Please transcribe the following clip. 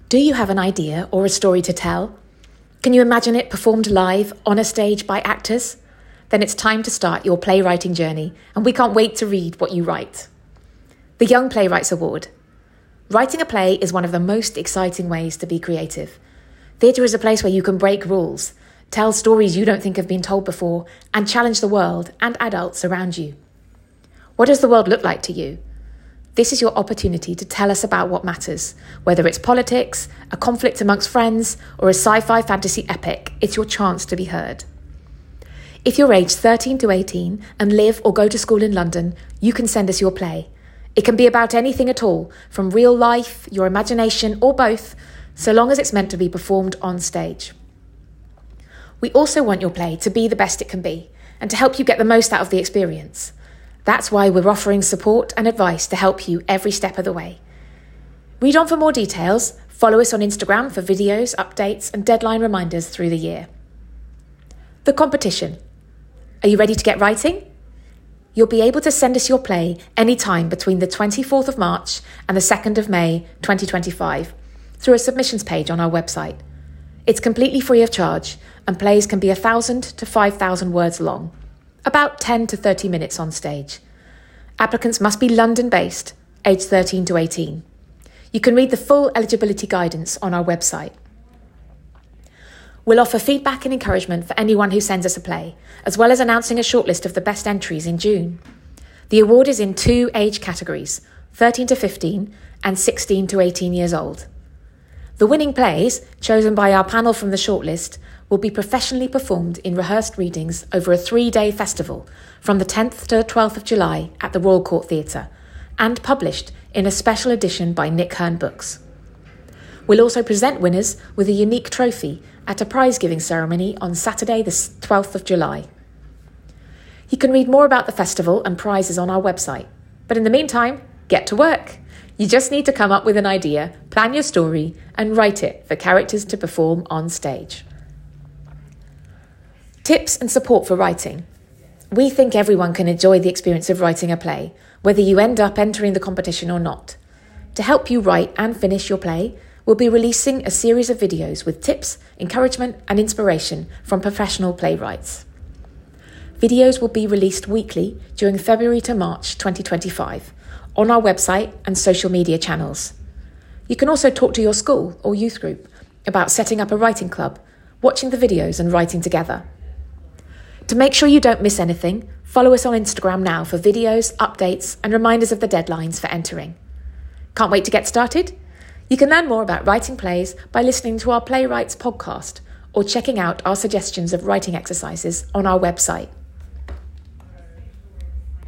Do you have an idea or a story to tell? Can you imagine it performed live on a stage by actors? Then it's time to start your playwriting journey, and we can't wait to read what you write. The Young Playwrights Award. Writing a play is one of the most exciting ways to be creative. Theatre is a place where you can break rules, tell stories you don't think have been told before, and challenge the world and adults around you. What does the world look like to you? This is your opportunity to tell us about what matters. Whether it's politics, a conflict amongst friends, or a sci-fi fantasy epic, it's your chance to be heard. If you're aged 13 to 18 and live or go to school in London, you can send us your play. It can be about anything at all, from real life, your imagination, or both, so long as it's meant to be performed on stage. We also want your play to be the best it can be, and to help you get the most out of the experience. That's why we're offering support and advice to help you every step of the way. Read on for more details, follow us on Instagram for videos, updates, and deadline reminders through the year. The competition. Are you ready to get writing? You'll be able to send us your play anytime between the 24th of March and the 2nd of May 2025 through a submissions page on our website. It's completely free of charge, and plays can be 1,000 to 5,000 words long, about 10 to 30 minutes on stage. Applicants must be London-based, aged 13 to 18. You can read the full eligibility guidance on our website. We'll offer feedback and encouragement for anyone who sends us a play, as well as announcing a shortlist of the best entries in June. The award is in 2 age categories, 13 to 15 and 16 to 18 years old. The winning plays, chosen by our panel from the shortlist, will be professionally performed in rehearsed readings over a 3-day festival from the 10th to 12th of July at the Royal Court Theatre, and published in a special edition by Nick Hearn Books. We'll also present winners with a unique trophy at a prize-giving ceremony on Saturday the 12th of July. You can read more about the festival and prizes on our website, but in the meantime, get to work. You just need to come up with an idea, plan your story, and write it for characters to perform on stage. Tips and support for writing. We think everyone can enjoy the experience of writing a play, whether you end up entering the competition or not. To help you write and finish your play, we'll be releasing a series of videos with tips, encouragement, and inspiration from professional playwrights. Videos will be released weekly during February to March 2025 on our website and social media channels. You can also talk to your school or youth group about setting up a writing club, watching the videos and writing together. To make sure you don't miss anything, follow us on Instagram now for videos, updates, and reminders of the deadlines for entering. Can't wait to get started? You can learn more about writing plays by listening to our Playwrights podcast or checking out our suggestions of writing exercises on our website.